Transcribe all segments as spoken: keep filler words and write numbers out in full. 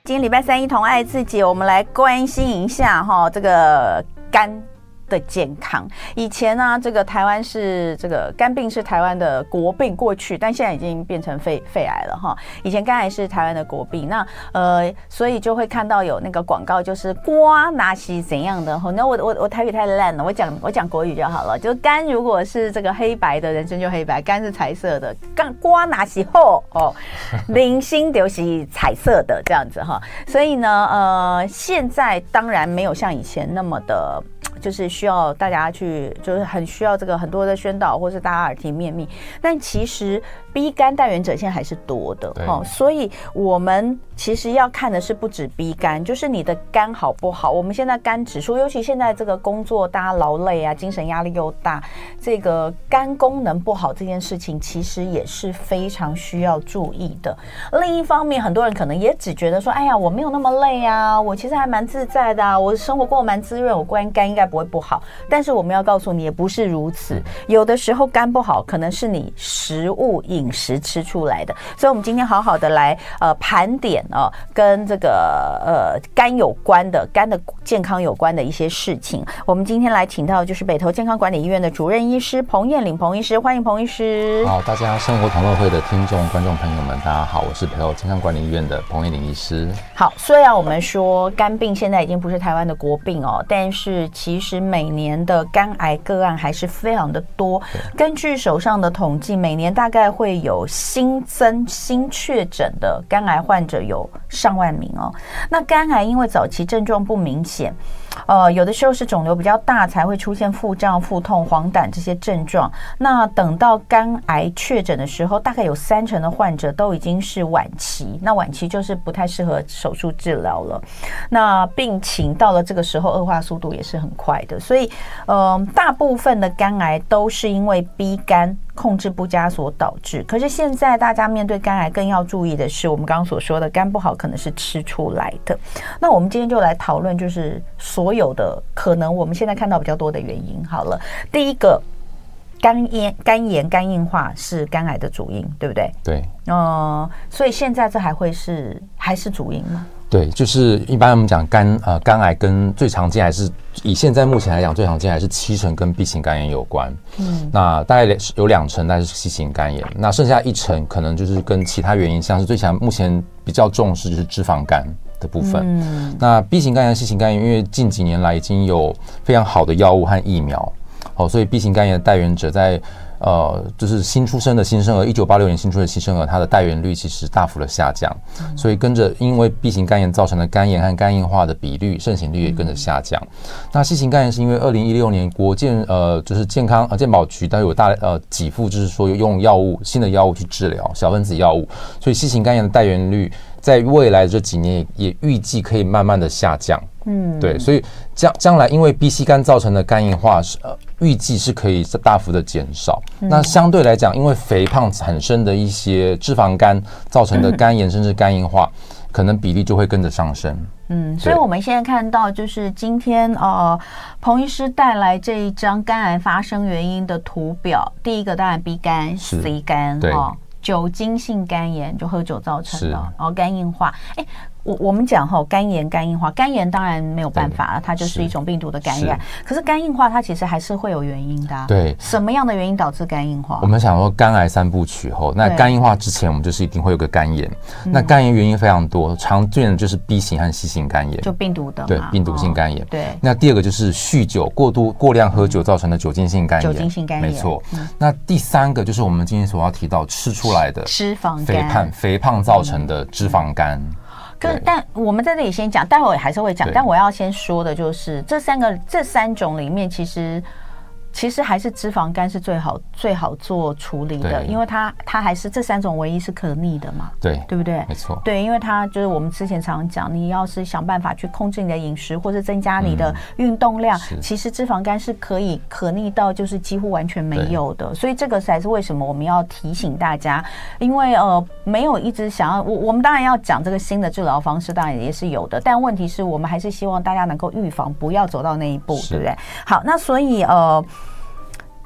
今天礼拜三一同爱自己，我们来关心一下哈这个肝的健康。以前呢、啊，这个台湾是这个肝病是台湾的国病，过去，但现在已经变成肺肺癌了哈。以前肝癌是台湾的国病，那呃，所以就会看到有那个广告，就是瓜拿西怎样的哈。那我我我台语太烂了，我讲我讲国语就好了。就是肝如果是这个黑白的，人生就黑白；肝是彩色的，肝瓜拿西后哦，零星就是彩色的这样子哈。所以呢，呃，现在当然没有像以前那么的。就是需要大家去，就是很需要这个很多的宣导，或是大家耳提面命。但其实 B 肝带原者现在还是多的哦，所以我们其实要看的是不止 B 肝，就是你的肝好不好。我们现在肝指数，尤其现在这个工作大家劳累啊，精神压力又大，这个肝功能不好这件事情，其实也是非常需要注意的。另一方面，很多人可能也只觉得说，哎呀，我没有那么累啊，我其实还蛮自在的啊，我生活过得蛮滋润，我肝肝应该不会不好。但是我们要告诉你，也不是如此。有的时候肝不好，可能是你食物饮食吃出来的。所以，我们今天好好的来呃盘点哦，跟这个呃肝有关的、肝的健康有关的一些事情。我们今天来请到就是北投健康管理医院的主任医师彭彦麟彭医师，欢迎彭医师。 好，大家生活同乐会的听众、观众朋友们，大家好，我是北投健康管理医院的彭彦麟医师。 好，虽然我们说肝病现在已经不是台湾的国病哦，但是其实每年的肝癌个案还是非常的多。根据手上的统计，每年大概会有新增新确诊的肝癌患者有上万名哦。那肝癌因为早期症状不明显，呃，有的时候是肿瘤比较大才会出现腹胀、腹痛、黄疸这些症状。那等到肝癌确诊的时候，大概有三成的患者都已经是晚期。那晚期就是不太适合手术治疗了。那病情到了这个时候，恶化速度也是很快的。所以，呃，大部分的肝癌都是因为 B 肝控制不佳所导致。可是现在大家面对肝癌更要注意的是，我们刚刚所说的肝不好可能是吃出来的。那我们今天就来讨论，就是所有的可能我们现在看到比较多的原因。好了，第一个，肝炎、肝炎、肝硬化是肝癌的主因，对不对？ 对。 呃，所以现在这还会是还是主因吗？ 对，就是一般我们讲肝呃肝癌跟最常见还是以现在目前来讲最常见还是七成跟 B 型肝炎有关，嗯，那大概有两成大概是 C 型肝炎，那剩下一成可能就是跟其他原因，像是最常目前比较重视就是脂肪肝的部分。嗯，那 B 型肝炎、C 型肝炎，因为近几年来已经有非常好的药物和疫苗，好，所以 B 型肝炎的带原者在呃，就是新出生的新生儿，一九八六年新出生的新生儿，它的带原率其实大幅的下降，嗯、所以跟着因为 B 型肝炎造成的肝炎和肝硬化的比率、盛行率也跟着下降。嗯、那 C 型肝炎是因为二零一六年国健呃，就是健康呃健保局它有大呃给付，就是说用药物新的药物去治疗小分子药物，所以 C 型肝炎的带原率在未来这几年也预计可以慢慢的下降。嗯，对，所以将将来因为 B 型肝造成的肝硬化是呃预计是可以大幅的减少。嗯、那相对来讲，因为肥胖产生的一些脂肪肝造成的肝炎甚至肝硬化，可能比例就会跟着上升。 嗯，所以我们现在看到就是今天呃，彭医师带来这一张肝癌发生原因的图表，第一个当然 B 肝、C 肝哈。酒精性肝炎就喝酒造成的，然后肝硬化。哎，我我们讲哈，肝炎、肝硬化，肝炎当然没有办法，它就是一种病毒的感染。可是肝硬化它其实还是会有原因的、啊。对，什么样的原因导致肝硬化？ 我们想说肝癌三部曲后，那肝硬化之前我们就是一定会有个肝炎。那肝炎原因非常多，常见的就是 B 型和 C 型肝炎， 就病毒的嘛， 对，病毒性肝炎。 哦、对。 那第二个就是酗酒、过度过量喝酒造成的酒精性肝炎。 酒精性肝炎， 没错。嗯、那第三个就是我们今天所要提到吃出来的脂肪肝， 肥胖肥胖造成的脂肪肝。嗯可是，但我们在这里先讲，待会儿还是会讲。但我要先说的就是，这三个这三种里面，其实其实还是脂肪肝是最好最好做处理的，因为它它还是这三种唯一是可逆的嘛， 对对不对？ 没错， 对，因为它就是我们之前常讲，你要是想办法去控制你的饮食，或是增加你的运动量，嗯、其实脂肪肝是可以可逆到就是几乎完全没有的，所以这个才是为什么我们要提醒大家，因为呃没有一直想要我我们当然要讲这个新的治疗方式，当然也是有的，但问题是我们还是希望大家能够预防，不要走到那一步，对不对？好，那所以呃。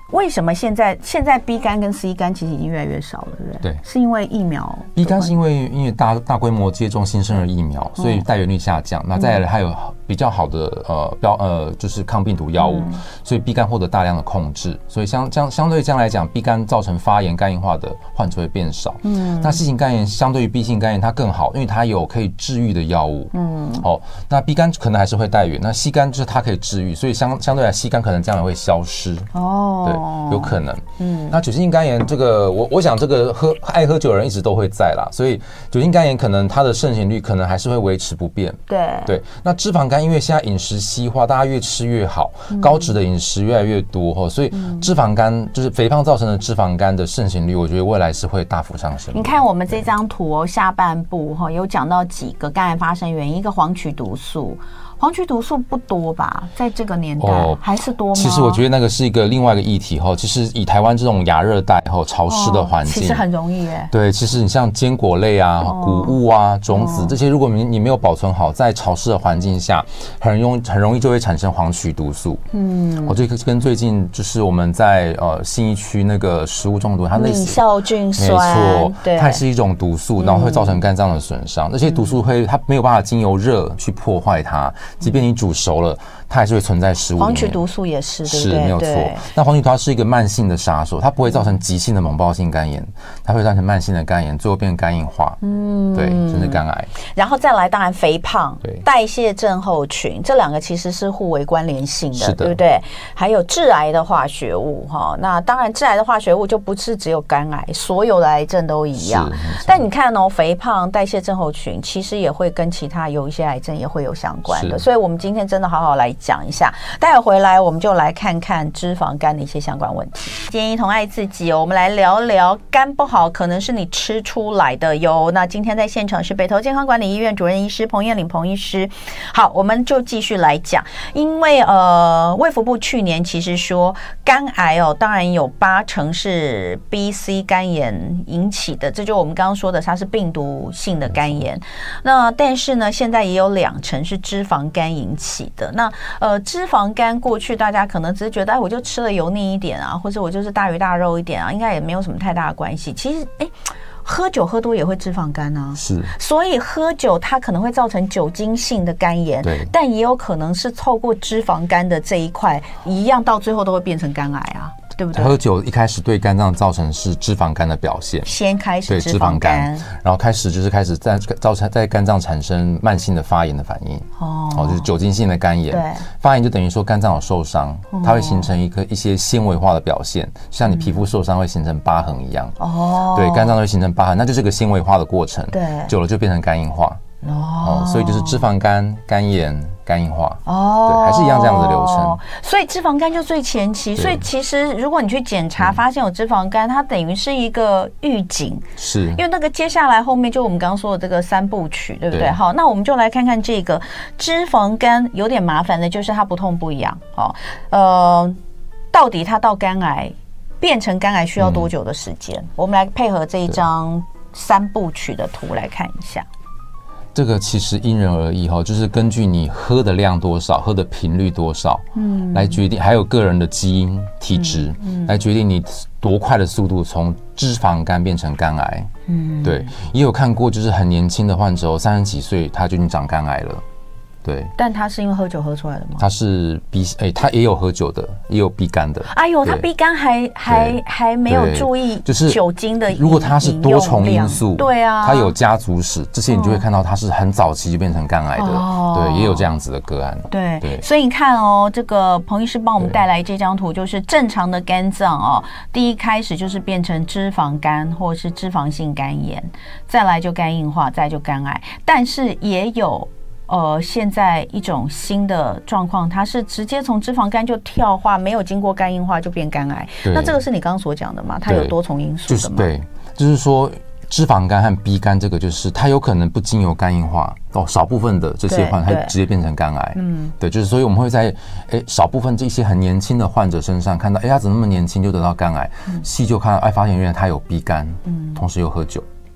为什么现在现在 B 肝跟 C 肝其实已经越来越少了，对不对？ 对， 是因为疫苗。 B 肝是因为因为大大规模接种新生儿疫苗，所以带原率下降。嗯、那再来还有比较好的呃标呃就是抗病毒药物，嗯、所以 B 肝获得大量的控制。所以相相相对这样来讲 ，B 肝造成发炎肝硬化的患者会变少。嗯，那 C 型肝炎相对于 B 型肝炎它更好，因为它有可以治愈的药物。嗯，哦，那 B 肝可能还是会带原，那 C 肝就是它可以治愈，所以相相对来 C 肝可能将来会消失。哦，对，有可能。嗯，那酒精性肝炎这个，我我想这个喝爱喝酒的人一直都会在啦，所以酒精肝炎可能它的盛行率可能还是会维持不变。 对对，那脂肪肝因为现在饮食西化，大家越吃越好，嗯、高脂的饮食越来越多哈，所以脂肪肝就是肥胖造成的脂肪肝的盛行率，我觉得未来是会大幅上升。 你看我们这张图哦，下半部哈有讲到几个肝癌发生原因，一个黄曲毒素。黄曲毒素不多吧，在这个年代、哦、还是多吗？ 其实我觉得那个是一个另外一个议题哈。其实以台湾这种亚热带后潮湿的环境、哦， 其实很容易耶。 对，其实你像坚果类啊、哦、谷物啊、种子、哦、这些，如果你你没有保存好，在潮湿的环境下，很容易很容易就会产生黄曲毒素。嗯，我这个跟最近就是我们在呃信义区那个食物中毒，它类似米酵菌酸， 没错，它也是一种毒素，然后会造成肝脏的损伤。那些毒素会它没有办法经由热去破坏它。即便你煮熟了，它还是会存在食物里面。 黄曲毒素也是，对不对？ 是，没有错。那黄曲毒素是一个慢性的杀手，它不会造成急性的猛暴性肝炎，它会造成慢性的肝炎，最后变成肝硬化。嗯，对，甚至肝癌。 然后再来，当然肥胖、代谢症候群这两个其实是互为关联性的， 是的， 对不对？还有致癌的化学物哈，那当然致癌的化学物就不是只有肝癌，所有的癌症都一样。但你看哦，肥胖、代谢症候群其实也会跟其他有一些癌症也会有相关的。所以我们今天真的好好来讲一下，待会回来我们就来看看脂肪肝的一些相关问题。今天一同爱自己哦，我们来聊聊肝不好可能是你吃出来的哟。那今天在现场是北投健康管理医院主任医师彭燕岭彭医师。好，我们就继续来讲，因为呃卫福部去年其实说肝癌哦，当然有八成是 B C 肝炎引起的，这就我们刚刚说的它是病毒性的肝炎。那但是呢，现在也有两成是脂肪肝引起的。那呃，脂肪肝过去大家可能只是觉得，哎，我就吃了油腻一点啊，或者我就是大鱼大肉一点啊，应该也没有什么太大的关系。其实，哎，喝酒喝多也会脂肪肝啊， 是。所以喝酒它可能会造成酒精性的肝炎， 对， 但也有可能是透过脂肪肝的这一块，一样到最后都会变成肝癌啊。对不对？ 喝酒一开始对肝脏造成是脂肪肝的表现， 先开始脂肪肝， 然后开始就是开始在造成在肝脏产生慢性的发炎的反应，哦，哦就是酒精性的肝炎， 对， 发炎就等于说肝脏有受伤，它会形成一个一些纤维化的表现，像你皮肤受伤会形成疤痕一样，哦，对，肝脏会形成疤痕，那就是个纤维化的过程， 对， 久了就变成肝硬化。哦，所以就是脂肪肝、肝炎、肝硬化，哦，对，还是一样这样的流程。 所以脂肪肝就最前期，所以其实如果你去检查发现有脂肪肝，它等于是一个预警， 是因为那个接下来后面就我们刚刚说的这个三部曲，对不对？好，那我们就来看看这个脂肪肝有点麻烦的，就是它不痛不痒，好，呃，到底它到肝癌变成肝癌需要多久的时间？嗯、我们来配合这一张三部曲的图来看一下。 这个其实因人而异哈，就是根据你喝的量多少、喝的频率多少，嗯，来决定，还有个人的基因、体质，嗯，来决定你多快的速度从脂肪肝变成肝癌。嗯，对，也有看过，就是很年轻的患者，三十几岁他就已经长肝癌了。对， 但他是因为喝酒喝出来的吗？ 他是 B， 哎、欸，他也有喝酒的，也有 B 肝的。 哎呦，他 B 肝还还还没有注意就是酒精的， 如果他是多重因素， 对啊， 他有家族史，这些你就会看到他是很早期就变成肝癌的，哦、对，也有这样子的个案。 对，对，所以你看哦，这个彭医师帮我们带来这张图，就是正常的肝脏哦，第一开始就是变成脂肪肝或是脂肪性肝炎，再来就肝硬化，再来就肝癌，但是也有。呃，现在一种新的状况，它是直接从脂肪肝就跳化，没有经过肝硬化就变肝癌。那这个是你刚刚所讲的吗？它有多重因素的吗？ 对，就是说脂肪肝和 B 肝这个，就是它有可能不经由肝硬化哦，少部分的这些患它直接变成肝癌。嗯，对，就是所以我们会在哎少部分这些很年轻的患者身上看到，哎，他怎么那么年轻就得到肝癌？细、嗯、究看，哎，发现原来他有 B 肝，嗯，同时又喝酒。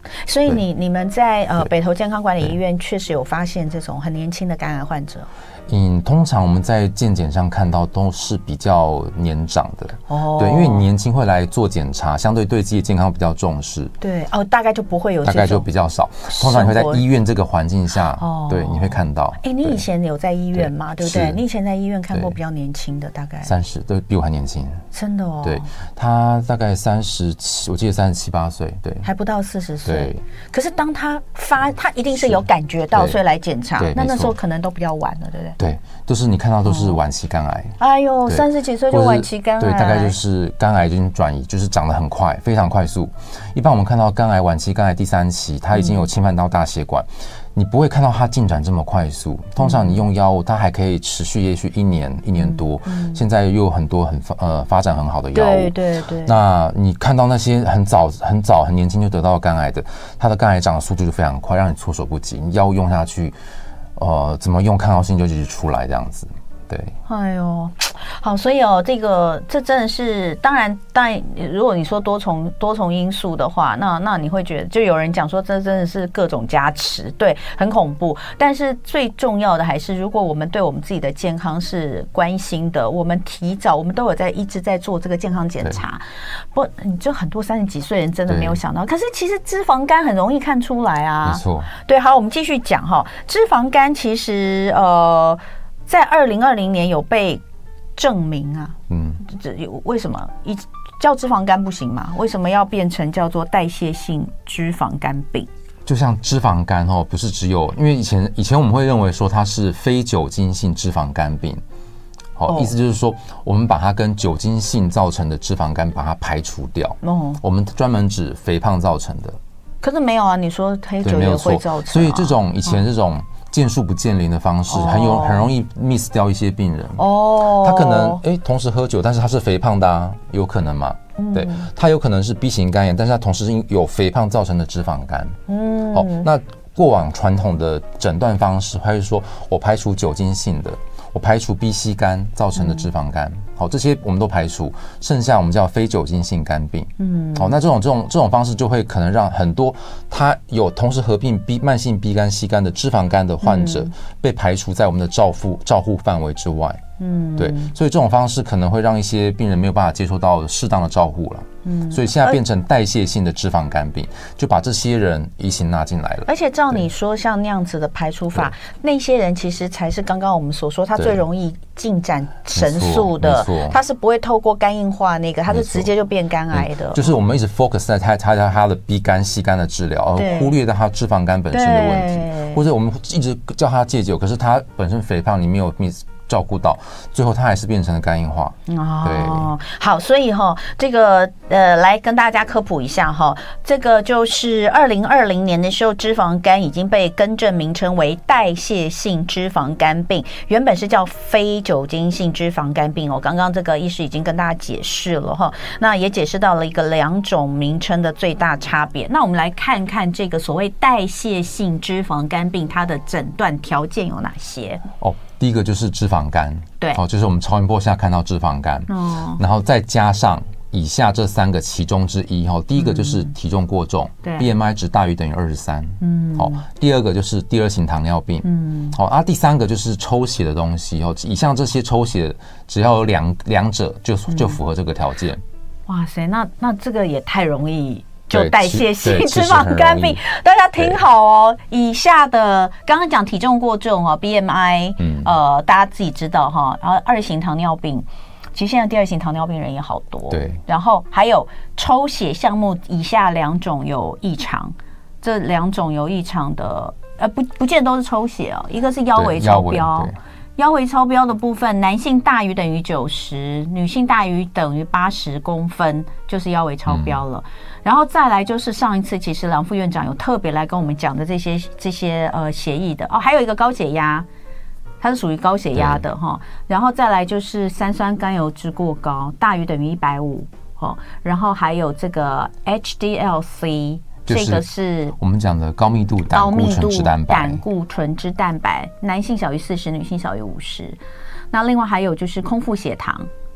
所以你你们在呃北投健康管理医院确实有发现这种很年轻的肝癌患者。 嗯，通常我们在健检上看到都是比较年长的哦，对，因为年轻会来做检查，相对对自己的健康比较重视。 对哦，大概就不会有这种， 大概就比较少。通常你会在医院这个环境下，哦，对，你会看到。 哎，你以前有在医院吗？ 对, 对不对？你以前在医院看过比较年轻的，大概三十，对，比我还年轻。 真的哦。 对，他大概三十七，我记得三十七八岁，对， 还不到四十岁。可是当他发，他一定是有感觉到，所以来检查。那那时候可能都比较晚了，对不对？ 对，都是你看到都是晚期肝癌。 哎呦，三十几岁就晚期肝癌， 对，大概就是肝癌已经转移，就是长得很快，非常快速。一般我们看到肝癌晚期肝癌第三期，它已经有侵犯到大血管。嗯，你不会看到它进展这么快速，通常你用药物，它还可以持续，也许一年、一年多。嗯，现在又有很多很呃发展很好的药物。 对对对。 那你看到那些很早、很早、很年轻就得到肝癌的，它的肝癌长的速度就非常快，让你措手不及。你药物用下去，呃，怎么用抗药性就一直出来这样子。对， 哎呦，好，所以哦，这个这真的是，当然，当然，如果你说多重多重因素的话，那那你会觉得，就有人讲说，这真的是各种加持，对，很恐怖。但是最重要的还是，如果我们对我们自己的健康是关心的，我们提早，我们都有在一直在做这个健康检查。不，你就很多三十几岁人真的没有想到，可是其实脂肪肝很容易看出来啊。 没错。对， 好，我们继续讲哈，脂肪肝其实呃。在二零二零年有被证明啊，嗯，这为什么一叫脂肪肝不行吗？为什么要变成叫做代谢性脂肪肝病？ 就像脂肪肝哦，不是只有，因为以前以前我们会认为说它是非酒精性脂肪肝病，好，意思就是说我们把它跟酒精性造成的脂肪肝把它排除掉，哦，我们专门指肥胖造成的。 可是没有啊，你说黑酒也会造成，啊， 所以这种以前这种。见树不见林的方式，很有很容易 miss 掉一些病人。哦，他可能哎、欸、同时喝酒，但是他是肥胖的啊，有可能嘛？嗯，对，他有可能是 B 型肝炎，但是他同时有肥胖造成的脂肪肝。嗯，好，那过往传统的诊断方式，还是说我排除酒精性的，我排除 B 型肝造成的脂肪肝。嗯，好，这些我们都排除，剩下我们叫非酒精性肝病。嗯，好，那这种这种这种方式就会可能让很多他有同时合并 B 慢性 B 肝、C 肝的脂肪肝的患者被排除在我们的照护照护范围之外。嗯，对，所以这种方式可能会让一些病人没有办法接受到适当的照护了。嗯，所以现在变成代谢性的脂肪肝病，就把这些人一起纳进来了。 而且照你说，像那样子的排除法，那些人其实才是刚刚我们所说，他最容易进展神速的，他是不会透过肝硬化那个，他是直接就变肝癌的。 就是我们一直 focus 在他他他的 B 肝、C 肝的治疗，而忽略掉他脂肪肝本身的问题，或者我们一直叫他戒酒，可是他本身肥胖，你没有 miss。照顾到最后，它还是变成了肝硬化。哦， 对，好，所以哈，这个呃，来跟大家科普一下哈，这个就是二零二零年的时候，脂肪肝已经被更正名称为代谢性脂肪肝病，原本是叫非酒精性脂肪肝病哦。刚刚这个医师已经跟大家解释了哈，那也解释到了一个两种名称的最大差别。那我们来看看这个所谓代谢性脂肪肝病，它的诊断条件有哪些？ 哦。第一个就是脂肪肝， 对， 哦，就是我们超音波下看到脂肪肝，哦，然后再加上以下这三个其中之一，哈，第一个就是体重过重，对 ，B M I 值大于等于二十三，嗯，好，第二个就是第二型糖尿病，嗯，好，啊，第三个就是抽血的东西，哦，以上这些抽血只要有两两者就就符合这个条件。 哇塞，那那这个也太容易。就代谢性脂肪肝病，大家听好哦。以下的刚刚讲体重过重哦 ，B M I， 嗯，呃，大家自己知道哈。然后二型糖尿病，其实现在第二型糖尿病人也好多。 对。 然后还有抽血项目，以下两种有异常，这两种有异常的，呃，不不见得都是抽血哦，一个是腰围超标。腰围超标的部分，男性大于等于九十，女性大于等于八十公分，就是腰围超标了。嗯、然后再来就是上一次，其实梁副院长有特别来跟我们讲的这些这些呃协议的哦，还有一个高血压，它是属于高血压的哈。然后再来就是三酸甘油酯过高，大于等于一百五，哦，然后还有这个 H D L C。这个是我们讲的高密度胆固醇脂蛋白， 胆固醇脂蛋白，男性小于四十，女性小于五十。那另外还有就是空腹血糖，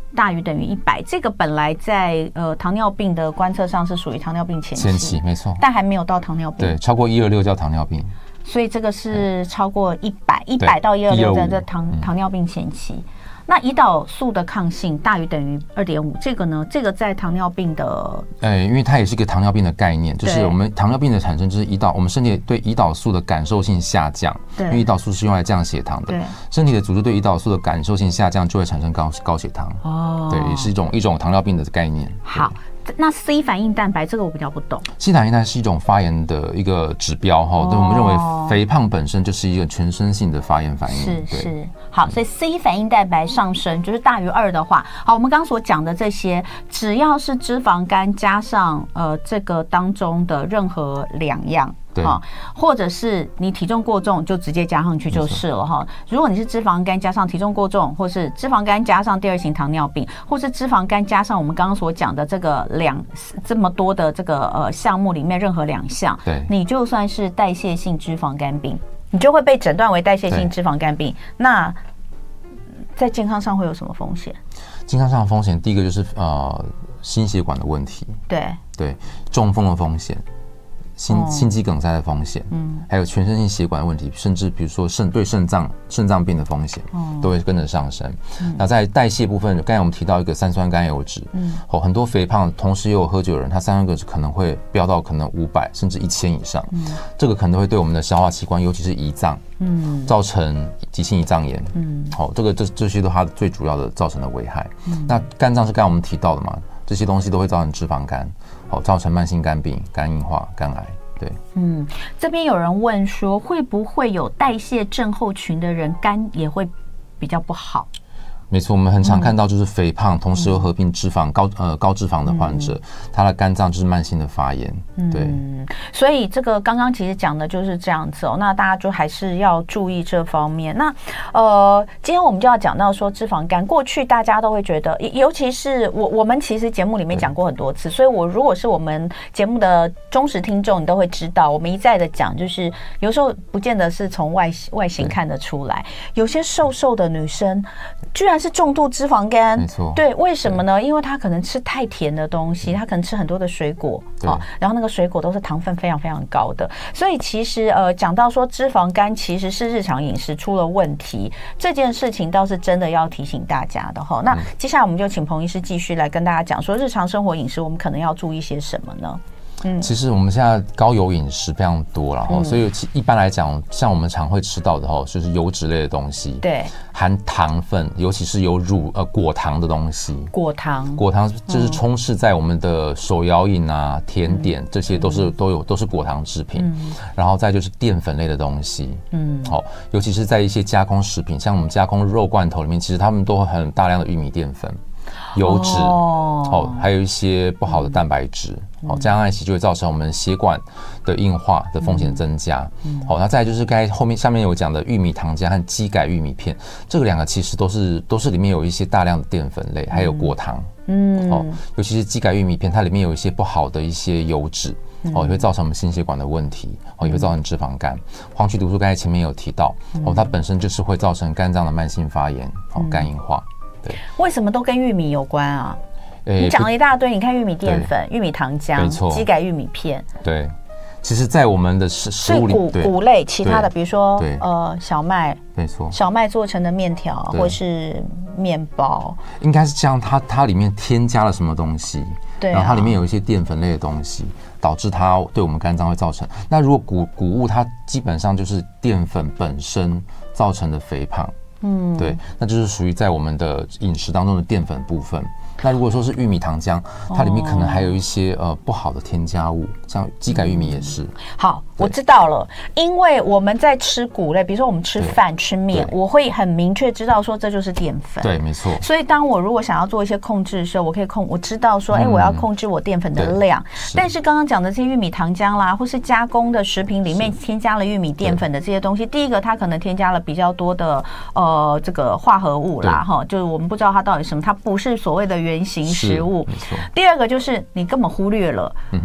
大于等于一百，这个本来在呃糖尿病的观测上是属于糖尿病前期， 前期没错， 但还没有到糖尿病。 对，超过一二六叫糖尿病， 所以这个是超过一百，一百到一二六在这糖糖尿病前期。那胰岛素的抗性大于等于二点五，这个呢？这个在糖尿病的， 呃，因为它也是一个糖尿病的概念，就是我们糖尿病的产生就是胰岛，我们身体对胰岛素的感受性下降，因为胰岛素是用来降血糖的，身体的组织对胰岛素的感受性下降，就会产生高高血糖。哦，对，也是一种一种糖尿病的概念。 好。那 C 反应蛋白这个我比较不懂。 C 反应蛋白是一种发炎的一个指标哈，对、哦、我们认为肥胖本身就是一个全身性的发炎反应。 是是，好，所以 C 反应蛋白上升就是大于二的话，好，我们刚刚所讲的这些，只要是脂肪肝加上呃这个当中的任何两样。哈，或者是你体重过重就直接加上去就是了哈。如果你是脂肪肝加上体重过重，或是脂肪肝加上第二型糖尿病，或是脂肪肝加上我们刚刚所讲的这个两这么多的这个呃项目里面任何两项，对，你就算是代谢性脂肪肝病，你就会被诊断为代谢性脂肪肝病。那在健康上会有什么风险？ 健康上的风险，第一个就是呃心血管的问题，对对，中风的风险。心心肌梗塞的风险，嗯，还有全身性血管的问题，甚至比如说肾对肾脏肾脏病的风险，嗯，都会跟着上升。嗯、那在代谢部分，刚才我们提到一个三酸甘油脂，嗯，哦，很多肥胖同时也有喝酒的人，他三酸甘油脂可能会飙到可能五百甚至一千以上，嗯，这个可能会对我们的消化器官，尤其是胰脏，嗯，造成急性胰脏炎，嗯，好、哦，这个这这些都它最主要的造成的危害。嗯、那肝脏是刚才我们提到的嘛？这些东西都会造成脂肪肝，好、哦，造成慢性肝病、肝硬化、肝癌。对， 嗯，这边有人问说，会不会有代谢症候群的人肝也会比较不好？ 没错，我们很常看到就是肥胖，嗯、同时又合并脂肪高呃高脂肪的患者，嗯、他的肝脏就是慢性的发炎。对， 嗯，所以这个刚刚其实讲的就是这样子哦。那大家就还是要注意这方面。那呃，今天我们就要讲到说脂肪肝，过去大家都会觉得，尤其是我我们其实节目里面讲过很多次，所以我如果是我们节目的忠实听众，你都会知道，我们一再的讲，就是有时候不见得是从外外形看得出来，有些瘦瘦的女生居然是重度脂肪肝。 没错， 对，为什么呢？因为她可能吃太甜的东西，她可能吃很多的水果，哦，然后那个水果都是糖分非常非常高的，所以其实呃讲到说脂肪肝其实是日常饮食出了问题，这件事情倒是真的要提醒大家的哈。那接下来我们就请彭医师继续来跟大家讲说，日常生活饮食我们可能要注意些什么呢？ 嗯，其实我们现在高油饮食非常多了哈，嗯、所以一般来讲，像我们常会吃到的哈，就是油脂类的东西，对，含糖分，尤其是有乳呃果糖的东西， 果糖， 果糖就是充斥在我们的手摇饮啊、甜点，这些都是、嗯、都有都是果糖制品，嗯、然后再就是淀粉类的东西，嗯，好，尤其是在一些加工食品，像我们加工肉罐头里面，其实他们都很大量的玉米淀粉。油脂哦，哦，还有一些不好的蛋白质，嗯、哦，加上一起就会造成我们血管的硬化的风险增加。嗯，好、哦，那再来就是刚才后面下面有讲的玉米糖浆和基改玉米片，这个两个其实都是都是里面有一些大量的淀粉类，还有果糖。嗯，哦，尤其是基改玉米片，它里面有一些不好的一些油脂。哦，也会造成我们心血管的问题，哦，也会造成脂肪肝。黄曲毒素刚才前面有提到，哦，它本身就是会造成肝脏的慢性发炎，哦，肝硬化。对， 为什么都跟玉米有关啊？欸、你讲了一大堆，你看玉米淀粉、玉米糖浆、基改玉米片， 对。其实，在我们的食食物里， 谷谷类其他的，比如说呃小麦， 没错， 小麦做成的面条或是面包， 应该是这样。它它里面添加了什么东西？对、啊，然后它里面有一些淀粉类的东西，导致它对我们肝脏会造成。那如果谷谷物，它基本上就是淀粉本身造成的肥胖，嗯，对，那就是属于在我们的饮食当中的淀粉部分。那如果说是玉米糖浆，它里面可能还有一些呃不好的添加物，像基改玉米也是。 好，我知道了，因为我们在吃谷类，比如说我们吃饭、吃面，我会很明确知道说这就是淀粉。 对，没错。 所以当我如果想要做一些控制的时候，我可以控，我知道说，哎、嗯，我要控制我淀粉的量。但是刚刚讲的这些玉米糖浆啦，或是加工的食品里面添加了玉米淀粉的这些东西，第一个它可能添加了比较多的呃这个化合物啦，哈，就是我们不知道它到底什么，它不是所谓的原型食物。第二个就是你根本忽略了，嗯哼，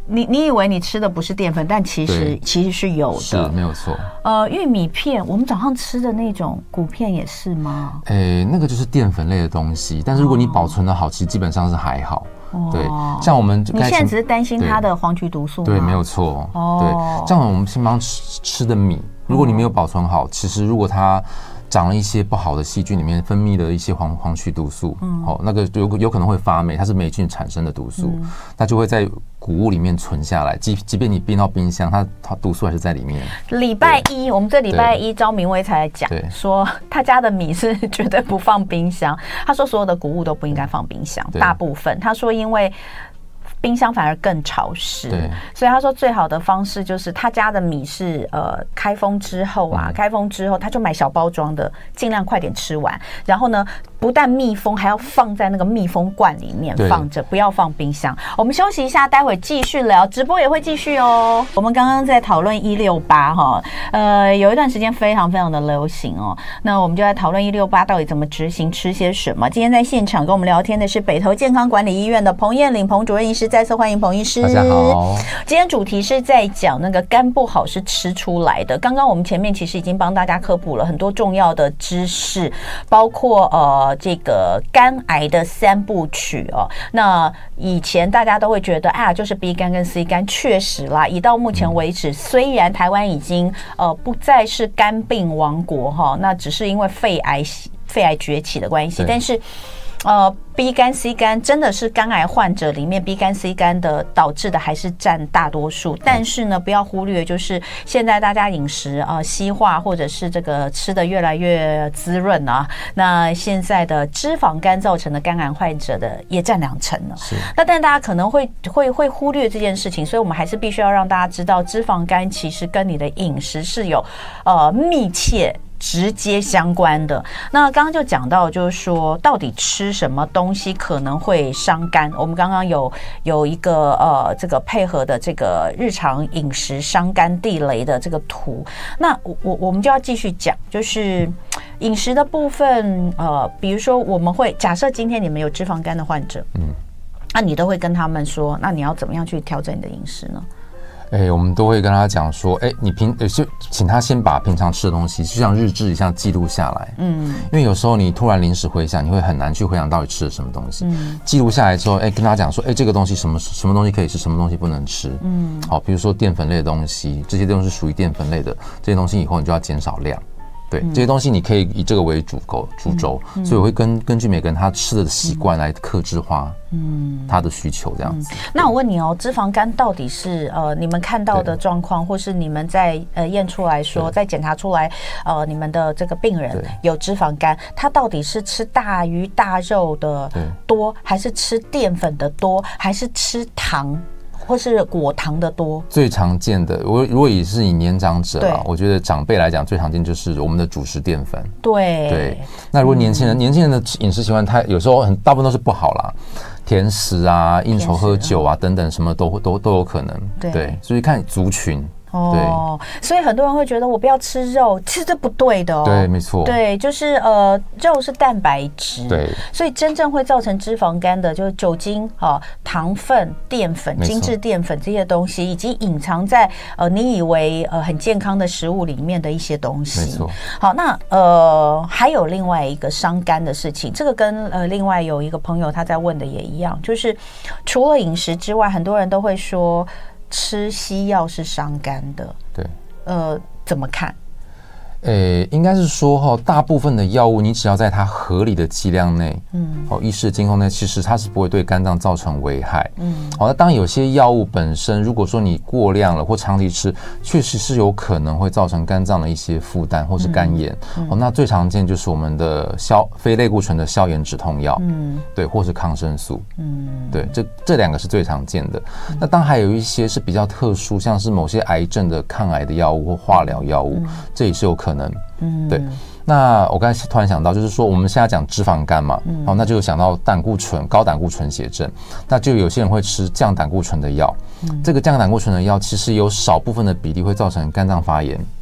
你你以为你吃的不是淀粉，但其实其实是有的， 是没有错。 呃，玉米片，我们早上吃的那种谷片也是吗？ 诶，那个就是淀粉类的东西，但是如果你保存的好，其实基本上是还好。 哦、 对，像我们你现在只是担心它的黄曲毒素吗？ 对，没有错。 哦， 对，像我们平常吃吃的米，如果你没有保存好，其实如果它长了一些不好的细菌，里面分泌的一些黄黄曲毒素，嗯，哦，那个有有可能会发霉，它是霉菌产生的毒素，嗯、它就会在谷物里面存下来，即即便你冰到冰箱，它它毒素还是在里面。 礼拜一，我们这礼拜一，张明威才讲说，他家的米是绝对不放冰箱，他说所有的谷物都不应该放冰箱，大部分，他说因为冰箱反而更潮湿，对，所以他说最好的方式就是他家的米是呃开封之后啊，嗯、开封之后他就买小包装的，尽量快点吃完。然后呢，不但密封，还要放在那个密封罐里面放着，不要放冰箱。我们休息一下，待会继续聊，直播也会继续哦。我们刚刚在讨论一六八哈，呃，有一段时间非常非常的流行哦。那我们就在讨论一六八到底怎么执行，吃些什么。今天在现场跟我们聊天的是北投健康管理医院的彭燕玲彭主任医师。再次欢迎彭医师。 大家好。 今天主题是在讲那个肝不好是吃出来的。刚刚我们前面其实已经帮大家科普了很多重要的知识，包括呃这个肝癌的三部曲哦。那以前大家都会觉得啊，就是 B 肝跟 C 肝，确实啦。以到目前为止，嗯、虽然台湾已经呃不再是肝病王国哈，那只是因为肺癌肺癌崛起的关系，但是。呃 ，B 肝、C 肝真的是肝癌患者里面 B 肝、C 肝的导致的还是占大多数，但是呢，不要忽略，就是现在大家饮食啊、呃、西化，或者是这个吃的越来越滋润啊，那现在的脂肪肝造成的肝癌患者的也占两成了。那但大家可能会会会忽略这件事情，所以我们还是必须要让大家知道，脂肪肝其实跟你的饮食是有呃密切。直接相关的。那刚刚就讲到，就是说到底吃什么东西可能会伤肝。我们刚刚有有一个呃这个配合的这个日常饮食伤肝地雷的这个图。那我我我们就要继续讲，就是饮食的部分。呃，比如说我们会假设今天你们有脂肪肝的患者，嗯，那你都会跟他们说，那你要怎么样去调整你的饮食呢？ 哎、欸，我们都会跟他讲说，哎、欸，你平呃就请他先把平常吃的东西，就像日志一样记录下来。嗯，因为有时候你突然临时回想，你会很难去回想到底吃了什么东西。嗯，记录下来之后，哎、欸，跟他讲说，哎、欸，这个东西什么什么东西可以吃，什么东西不能吃。嗯，好，比如说淀粉类的东西，这些东西是属于淀粉类的，这些东西以后你就要减少量。对，这些东西你可以以这个为主轴，主轴，嗯嗯、所以我会根根据每个人他吃的习惯来客制化，嗯，他的需求这样子。嗯、 那我问你哦，脂肪肝到底是呃你们看到的状况，或是你们在呃验出来说，在检查出来呃你们的这个病人有脂肪肝，他到底是吃大鱼大肉的多，还是吃淀粉的多，还是吃糖？或是果糖的多？最常见的， 我如果也是以年长者啊，我觉得长辈来讲最常见就是我们的主食淀粉。 对对，那如果年轻人，嗯、年轻人的饮食习惯，他有时候很大部分都是不好啦，甜食啊、应酬喝酒啊等等，什么都都都有可能。对，对，所以看族群。 哦，所以很多人会觉得我不要吃肉，其实这不对的哦。 对，没错。 对，就是呃，肉是蛋白质， 对， 所以真正会造成脂肪肝的，就是酒精、啊、糖分、淀粉、精致淀粉这些东西，以及隐藏在呃你以为呃很健康的食物里面的一些东西。 没错。 好，那呃还有另外一个伤肝的事情，这个跟呃另外有一个朋友他在问的也一样，就是除了饮食之外，很多人都会说。吃西药是伤肝的， 对， 呃，怎么看？ 诶，应该是说哈，大部分的药物，你只要在它合理的剂量内，嗯，哦，医师的监控内，其实它是不会对肝脏造成危害，嗯，好，那当然有些药物本身，如果说你过量了或长期吃，确实是有可能会造成肝脏的一些负担或是肝炎，嗯嗯、哦，那最常见就是我们的消非类固醇的消炎止痛药，嗯，对，或是抗生素，嗯，对，这这两个是最常见的。嗯、那当然还有一些是比较特殊，像是某些癌症的抗癌的药物或化疗药物，嗯、这也是有可能。嗯，对。那我刚才突然想到，就是说我们现在讲脂肪肝嘛，嗯、哦，那就有想到胆固醇、高胆固醇血症，那就有些人会吃降胆固醇的药。嗯、这个降胆固醇的药，其实有少部分的比例会造成肝脏发炎。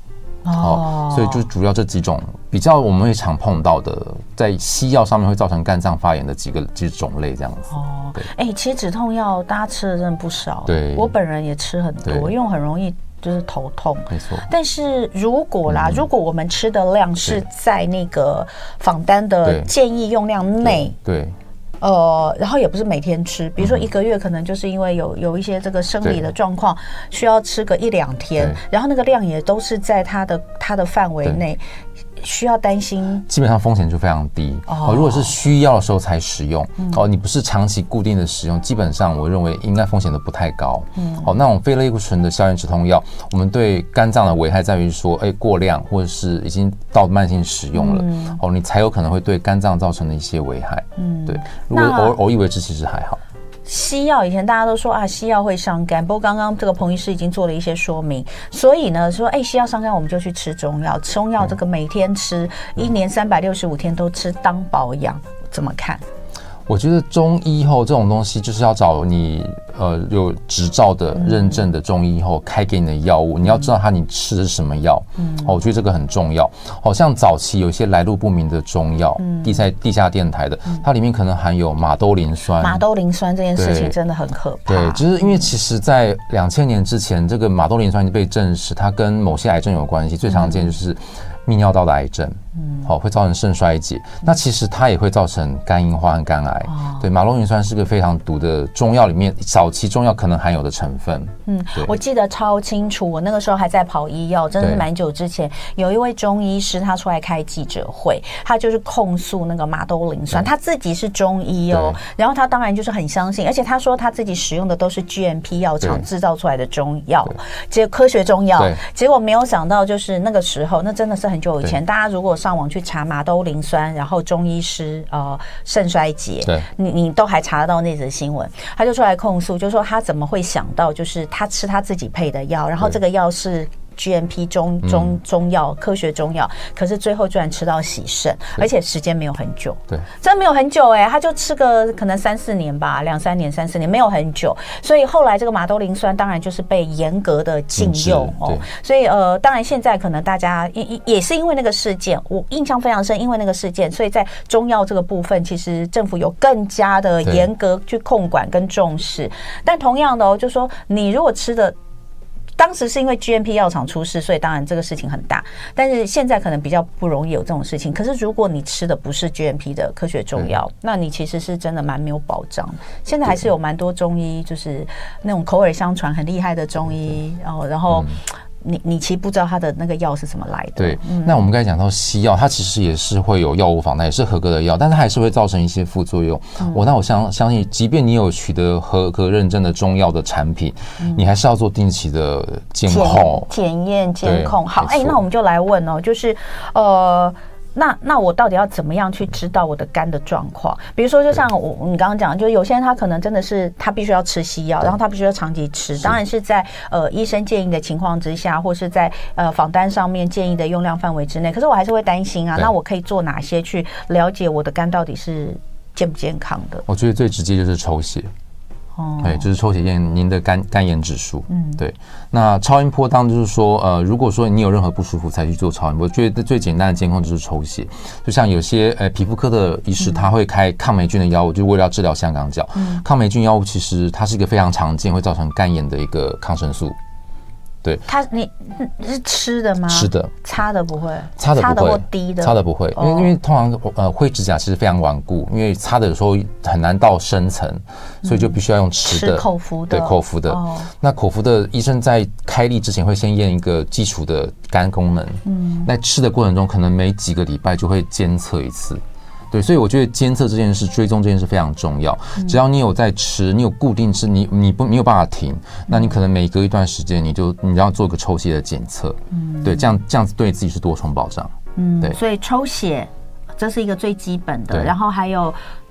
哦， 所以就是主要这几种比较我们会常碰到的，在西药上面会造成肝脏发炎的几个几种类这样子。 哦，哎、欸，其实止痛药大家吃的真的不少， 对， 我本人也吃很多，因为我很容易就是头痛， 没错。 但是如果啦、嗯，如果我们吃的量是在那个访单的建议用量内， 对。对呃，然后也不是每天吃，比如说一个月可能就是因为有有一些这个生理的状况，需要吃个一两天，然后那个量也都是在它的它的范围内，需要担心， 基本上风险就非常低。哦，如果是需要的时候才使用，嗯、哦，你不是长期固定的使用，基本上我认为应该风险都不太高。嗯，哦，那种非类固醇的消炎止痛药，我们对肝脏的危害在于说，哎，过量或者是已经到慢性使用了，嗯、哦，你才有可能会对肝脏造成的一些危害。嗯，对，如果偶偶一为之，其实还好。 西药以前大家都说啊，西药会伤肝，不过刚刚这个彭医师已经做了一些说明，所以呢说，哎、欸，西药伤肝，我们就去吃中药，中药这个每天吃，一年三百六十五天都吃当保养，怎么看？ 我觉得中医后这种东西就是要找你呃有执照的认证的中医后开给你的药物，嗯、你要知道它你吃的是什么药。嗯，哦，我觉得这个很重要。好、哦、像早期有一些来路不明的中药，嗯、地在地下电台的，嗯、它里面可能含有马兜铃酸。马兜铃酸这件事情真的很可怕。 对，就是因为其实，在两千年之前，这个马兜铃酸已经被证实，它跟某些癌症有关系，最常见就是。泌尿道的癌症，嗯，好、哦，会造成肾衰竭。那其实它也会造成肝硬化和肝癌。哦、对，马兜铃酸是个非常毒的中药里面早期中药可能含有的成分。 嗯，我记得超清楚，我那个时候还在跑医药，真的是蛮久之前，有一位中医师他出来开记者会，他就是控诉那个马兜铃酸，他自己是中医哦，然后他当然就是很相信，而且他说他自己使用的都是 G M P 药厂制造出来的中药，结科学中药，结果没有想到就是那个时候，那真的是很。很久以前，大家如果上网去查马兜铃酸，然后中医师呃肾衰竭，你你都还查得到那则新闻。他就出来控诉，就说他怎么会想到，就是他吃他自己配的药，然后这个药是。G M P 中中中药、嗯、科学中药，可是最后居然吃到洗肾，而且时间没有很久， 对， 真没有很久哎、欸，他就吃个可能三四年吧，两三年、三四年，没有很久，所以后来这个马兜铃酸当然就是被严格的禁用哦，所以呃，当然现在可能大家也也是因为那个事件，我印象非常深，因为那个事件，所以在中药这个部分，其实政府有更加的严格去控管跟重视，但同样的哦，就说你如果吃的。当时是因为 G M P 药厂出事，所以当然这个事情很大。但是现在可能比较不容易有这种事情。可是如果你吃的不是 G M P 的科学中药，那你其实是真的蛮没有保障。现在还是有蛮多中医，就是那种口耳相传很厉害的中医，然后然后。你你其实不知道它的那个药是怎么来的。 对，嗯、那我们刚才讲到西药，它其实也是会有药物访单，也是合格的药，但是还是会造成一些副作用。嗯、我那我相相信，即便你有取得合格认证的中药的产品，嗯、你还是要做定期的监控、 检验、监控。好，哎、欸，那我们就来问哦，就是呃。那那我到底要怎么样去知道我的肝的状况？比如说，就像我你刚刚讲，就有些人他可能真的是他必须要吃西药，然后他必须要长期吃，当然是在呃医生建议的情况之下，或是在呃访单上面建议的用量范围之内。可是我还是会担心啊，那我可以做哪些去了解我的肝到底是健不健康的？ 我觉得最直接就是抽血。哦，对，就是抽血验您的肝肝炎指数。嗯，对。那超音波当就是说，呃，如果说你有任何不舒服才去做超音波，我觉得最简单的监控就是抽血。就像有些呃皮肤科的医师，他会开抗霉菌的药物，就为了要治疗香港脚。嗯，抗霉菌药物其实它是一个非常常见会造成肝炎的一个抗生素。对， 它你是吃的吗？ 吃的， 擦的不会， 擦的不会，擦的或滴的， 擦的不会，因为、哦、因为通常呃灰指甲其实非常顽固，因为擦的有时候很难到深层，所以就必须要用吃的， 吃口服的， 对，口服的。哦、那口服的医生在开立之前会先验一个基础的肝功能，嗯，在吃的过程中可能每几个礼拜就会监测一次。对，所以我觉得监测这件事、追踪这件事非常重要。只要你有在吃，你有固定吃，你你不没有办法停，那你可能每隔一段时间，你就你要做个抽血的检测。嗯，对，这样这样子对自己是多重保障。 嗯，对，所以抽血这是一个最基本的，然后还有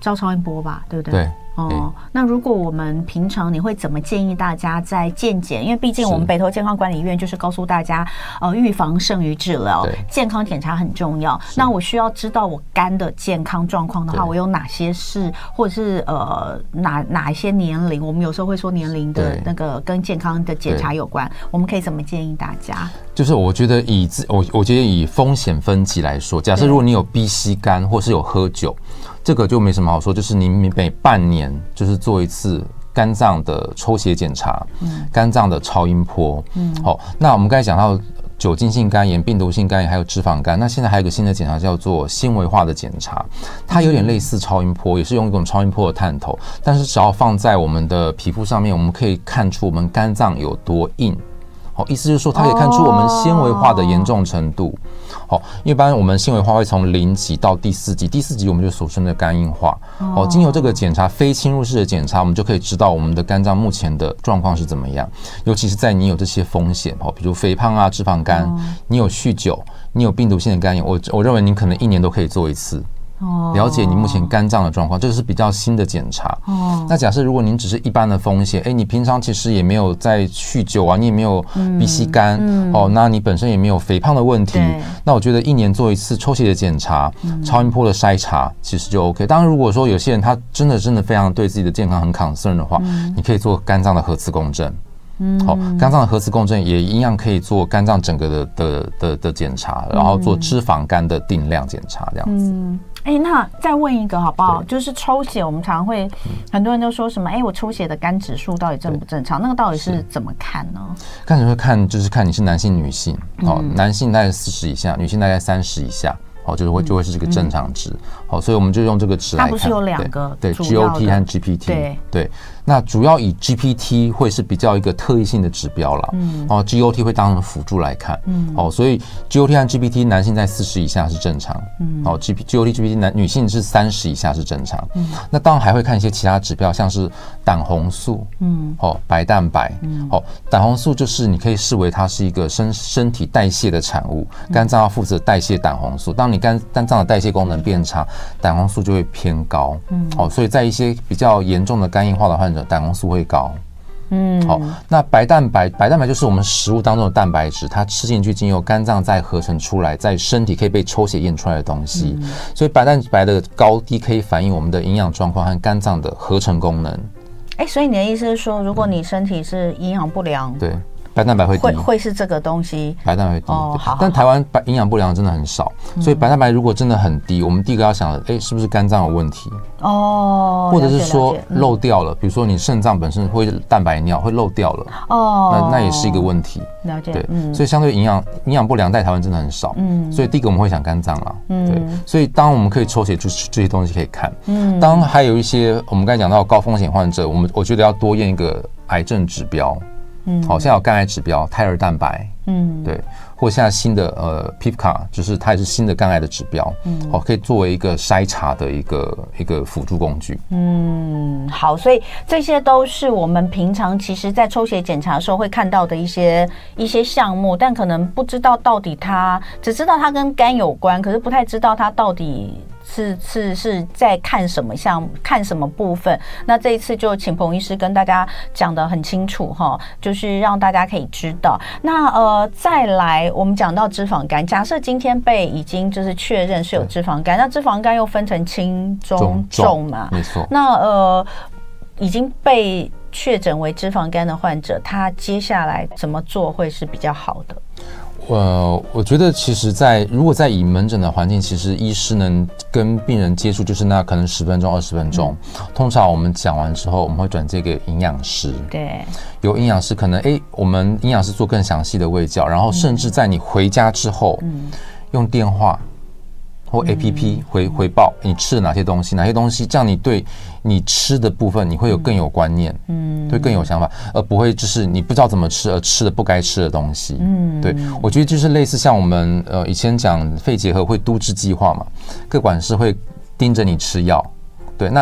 照超音波吧，对不对？ 对。 哦，那如果我们平常你会怎么建议大家在健检？因为毕竟我们北投健康管理医院就是告诉大家，呃，预防胜于治疗，健康检查很重要。那我需要知道我肝的健康状况的话，我有哪些事，或者是呃哪哪一些年龄？我们有时候会说年龄的那个跟健康的检查有关，我们可以怎么建议大家？ 就是我觉得以我我觉得以风险分级来说，假设如果你有 B C 肝或是有喝酒。这个就没什么好说，就是你每半年就是做一次肝脏的抽血检查，嗯，肝脏的超音波，嗯，好，那我们刚才讲到酒精性肝炎、病毒性肝炎，还有脂肪肝，那现在还有一个新的检查叫做纤维化的检查，它有点类似超音波，也是用一种超音波的探头，但是只要放在我们的皮肤上面，我们可以看出我们肝脏有多硬。好，意思就是说，它可以看出我们纤维化的严重程度。好，一般我们纤维化会从零级到第四级，第四级我们就俗称的肝硬化。哦，经由这个检查，非侵入式的检查，我们就可以知道我们的肝脏目前的状况是怎么样。尤其是在你有这些风险，哦，比如肥胖啊、脂肪肝，你有酗酒，你有病毒性的肝炎，我我认为你可能一年都可以做一次。了解你目前肝脏的状况，这个是比较新的检查。哦，那假设如果您只是一般的风险，哎，你平常其实也没有在酗酒啊，你也没有 B C 肝，嗯嗯，哦，那你本身也没有肥胖的问题，那我觉得一年做一次抽血的检查，嗯，超音波的筛查，其实就 OK。当然，如果说有些人他真的真的非常对自己的健康很 concern 的话，嗯，你可以做肝脏的核磁共振。嗯，好，肝脏的核磁共振也一样可以做肝脏整个的的的的检查，然后做脂肪肝的定量检查，这样子。嗯， 哎、欸，那再问一个好不好？就是抽血，我们常会、嗯、很多人都说什么？哎、欸，我抽血的肝指数到底正不正常？那个到底是怎么看呢？ 肝指数看就是看你是男性女性，哦，嗯、男性大概四十以下，女性大概三十以下。好，就是会就会是这个正常值。好，所以我们就用这个值来看。 它不是有两个对 G O T 和 G P T 对对。那主要以 G P T 会是比较一个特异性的指标啦。嗯。哦 ，G O T 会当成辅助来看。嗯。哦，所以 G O T 和 G P T 男性在四十以下是正常。嗯。哦 ，G P G O T G P T 男女性是三十以下是正常。嗯。那当然还会看一些其他指标，像是胆红素。嗯。哦，白蛋白。嗯。哦，胆红素就是你可以视为它是一个身身体代谢的产物，肝脏要负责代谢胆红素。当你肝肝脏的代谢功能变差，胆红素就会偏高。嗯。哦，所以在一些比较严重的肝硬化的患者，胆红素会高。嗯。好，那白蛋白，白蛋白就是我们食物当中的蛋白质，它吃进去经由肝脏再合成出来，在身体可以被抽血验出来的东西。嗯。所以白蛋白的高低可以反映我们的营养状况和肝脏的合成功能。 哎、欸，所以你的意思是说，如果你身体是营养不良， 对。白蛋白会低， 会会是这个东西， 白蛋白会低。哦，好好好。但台湾白营养不良真的很少，嗯、所以白蛋白如果真的很低，我们第一个要想的，哎，是不是肝脏有问题？哦，或者是说漏掉了，嗯、比如说你肾脏本身会蛋白尿会漏掉了，哦，那那也是一个问题。 了解， 对，嗯、所以相对营养营养不良在台湾真的很少，嗯，所以第一个我们会想肝脏啦，嗯，对，所以当我们可以抽血出这些东西可以看，嗯，当还有一些我们刚才讲到高风险患者，我们我觉得要多验一个癌症指标。嗯，好，现在有肝癌指标，胎儿蛋白，嗯，对，或现在新的呃 P I F C A， 就是它也是新的肝癌的指标，嗯，好，可以作为一个筛查的一个一个辅助工具。 嗯，好，所以这些都是我们平常其实在抽血检查的时候会看到的一些一些项目，但可能不知道到底它，只知道它跟肝有关，可是不太知道它到底。是是是在看什么项目，看什么部分？那这一次就请彭医师跟大家讲得很清楚哈，就是让大家可以知道。那呃，再来我们讲到脂肪肝，假设今天被已经就是确认是有脂肪肝，那脂肪肝又分成轻、中、重嘛？ 没错。 那呃，已经被确诊为脂肪肝的患者，他接下来怎么做会是比较好的？ 呃，我觉得其实在，在如果在以门诊的环境，其实医师能跟病人接触，就是那可能十分钟、二十分钟。嗯、通常我们讲完之后，我们会转接给营养师。 对， 有营养师可能，哎，我们营养师做更详细的卫教，然后甚至在你回家之后，嗯、用电话或 A P P 回、嗯、回报你吃了哪些东西，哪些东西，这样你对你吃的部分你会有更有观念，嗯，会更有想法，而不会就是你不知道怎么吃而吃了不该吃的东西，嗯，对，我觉得就是类似像我们呃以前讲肺结核会都治计划嘛，各管事会盯着你吃药，对，那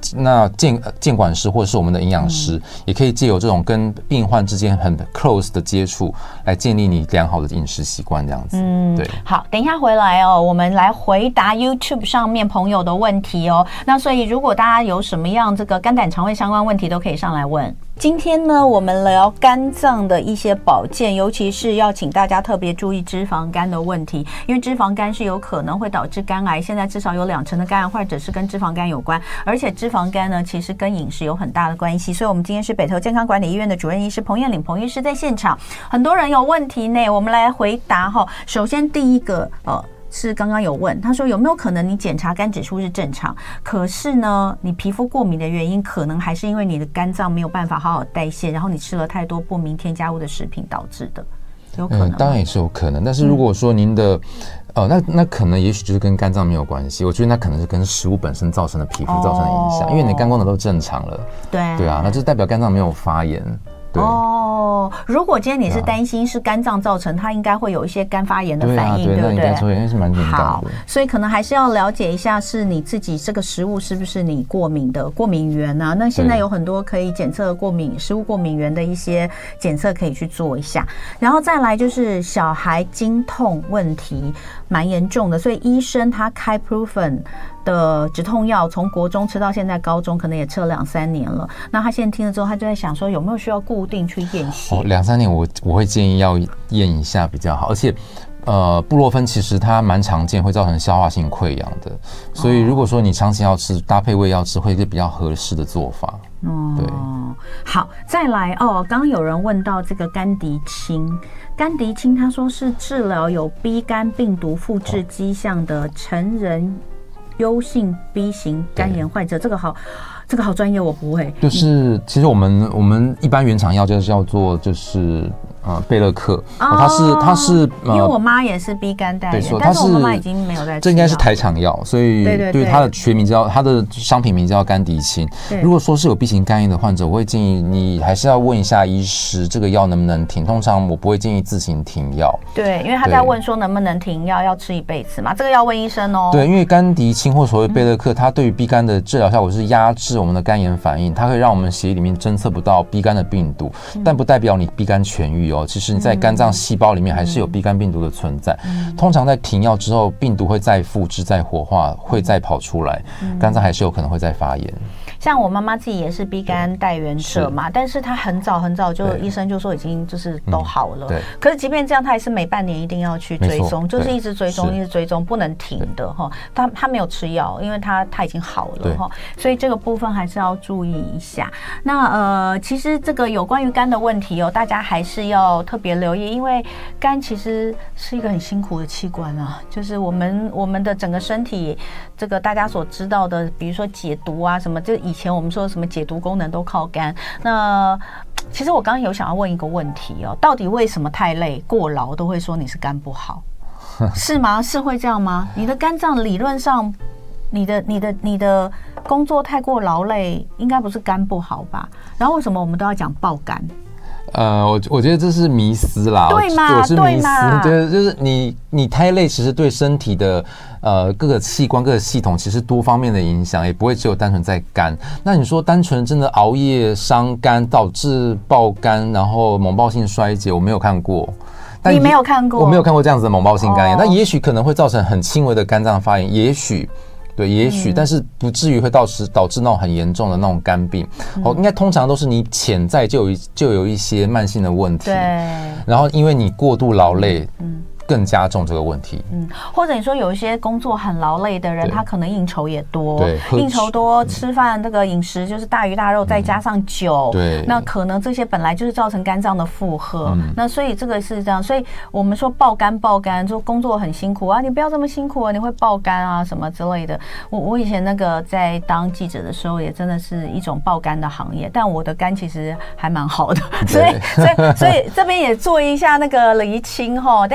那监监管师或者是我们的营养师，嗯、也可以借由这种跟病患之间很 close 的接触，来建立你良好的饮食习惯，这样子。嗯，对。 好，等一下回来哦，我们来回答 YouTube 上面朋友的问题哦。那所以如果大家有什么样这个肝胆肠胃相关问题，都可以上来问。今天呢，我们聊肝脏的一些保健，尤其是要请大家特别注意脂肪肝的问题，因为脂肪肝是有可能会导致肝癌，现在至少有两成的肝癌患者是跟脂肪肝有关，而且脂肪肝呢，其实跟饮食有很大的关系。所以我们今天是北投健康管理医院的主任医师彭燕岭彭医师在现场，很多人有问题呢，我们来回答哈。首先第一个呃。是刚刚有问，他说有没有可能你检查肝指数是正常，可是呢，你皮肤过敏的原因可能还是因为你的肝脏没有办法好好代谢，然后你吃了太多不明添加物的食品导致的，有可能、嗯？ 当然也是有可能，但是如果说您的、嗯呃，那那可能也许就是跟肝脏没有关系，我觉得那可能是跟食物本身造成的皮肤造成的影响、哦，因为你的肝功能都正常了，对对啊，那就代表肝脏没有发炎。 哦，如果今天你是担心是肝脏造成，它应该会有一些肝发炎的反应， 对,、啊、对不对？那应该说也是蛮敏感的。好，所以可能还是要了解一下，是你自己这个食物是不是你过敏的过敏源啊？那现在有很多可以检测过敏食物过敏源的一些检测可以去做一下。然后再来就是小孩经痛问题蛮严重的，所以医生他开 Profen的止痛药，从国中吃到现在高中，可能也吃了两三年了。那他现在听了之后，他就在想说，有没有需要固定去验血？ 哦，两三年我我会建议要验一下比较好，而且。呃，布洛芬其实它蛮常见，会造成消化性溃疡的，所以如果说你长期要吃，搭配胃药吃，会是比较合适的做法。哦，对， 好，再来哦，刚刚有人问到这个甘迪清，甘迪清他说是治疗有 B 肝病毒复制迹象的成人优性 B 型肝炎患者，这个好。这个好专业，我不会。 就是其实我们我们一般原厂药就是叫做就是呃贝乐克，哦哦、它是它是、 呃、因为我妈也是 B 肝代言，但是我妈妈已经没有在吃。 这应该是台厂药，所以对对对，它的学名叫它的商品名叫甘迪清。如果说是有 B 型肝炎的患者，我会建议你还是要问一下医师，这个药能不能停。通常我不会建议自行停药。 对，因为他在问说能不能停药，要吃一辈子嘛，这个要问医生哦。 对，因为甘迪清或所谓贝乐克，嗯、它对于 B 肝的治疗效果是压制我们的肝炎反应，它可以让我们血液里面侦测不到 B 肝的病毒，嗯、但不代表你 B 肝痊愈哦。其实你在肝脏细胞里面还是有 B 肝病毒的存在。嗯、通常在停药之后，病毒会再复制、再活化，会再跑出来，嗯、肝脏还是有可能会再发炎。 像我妈妈自己也是 B 肝代言者嘛，但是她很早很早就医生就说已经就是都好了。嗯、对。可是即便这样，她还是每半年一定要去追踪，就是一直追踪，一直追踪，不能停的哈。她她没有吃药，因为她她已经好了哈，所以这个部分还是要注意一下。那呃，其实这个有关于肝的问题哦，大家还是要特别留意，因为肝其实是一个很辛苦的器官啊，就是我们我们的整个身体，这个大家所知道的，比如说解毒啊什么，就以前我们说什么解毒功能都靠肝。那其实我刚刚有想要问一个问题哦，到底为什么太累、过劳都会说你是肝不好？是吗？是会这样吗？你的肝脏理论上，你的、你的、你的工作太过劳累，应该不是肝不好吧？然后为什么我们都要讲爆肝？ 呃，我我觉得这是迷思啦， 对嘛？ 我是迷思， 对， 就是你你太累，其实对身体的呃各个器官、各个系统，其实多方面的影响，也不会只有单纯在肝。那你说单纯真的熬夜伤肝，导致爆肝，然后猛爆性衰竭，我没有看过。 你没有看过？ 我没有看过这样子的猛爆性肝炎，那、哦、也许可能会造成很轻微的肝脏发炎，也许。对，也许、嗯，但是不至于会导致导致那种很严重的那种肝病。嗯、哦，应该通常都是你潜在就有就有一些慢性的问题，对，然后因为你过度劳累，嗯。更加重这个问题，嗯， 或者你说有一些工作很劳累的人，他可能应酬也多，对，应酬多，吃饭这个饮食就是大鱼大肉，再加上酒，对，那可能这些本来就是造成肝脏的负荷，嗯，那所以这个是这样，所以我们说爆肝爆肝，就工作很辛苦啊，你不要这么辛苦啊，你会爆肝啊什么之类的。我我以前那个在当记者的时候，也真的是一种爆肝的行业，但我的肝其实还蛮好的，所以所以所以这边也做一下那个厘清哈，但当然。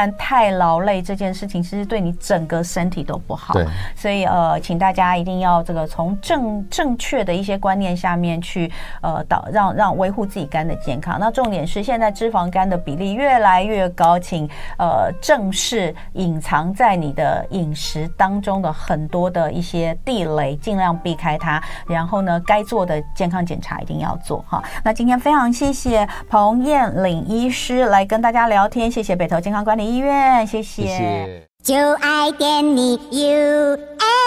饭太劳累这件事情，其实对你整个身体都不好。 对， 所以呃，请大家一定要这个从正正确的一些观念下面去呃导让让维护自己肝的健康。那重点是现在脂肪肝的比例越来越高，请呃正视隐藏在你的饮食当中的很多的一些地雷，尽量避开它。然后呢，该做的健康检查一定要做哈。那今天非常谢谢彭燕岭医师来跟大家聊天，谢谢北投健康管理医院，谢谢。 谢谢。 就爱点你 U F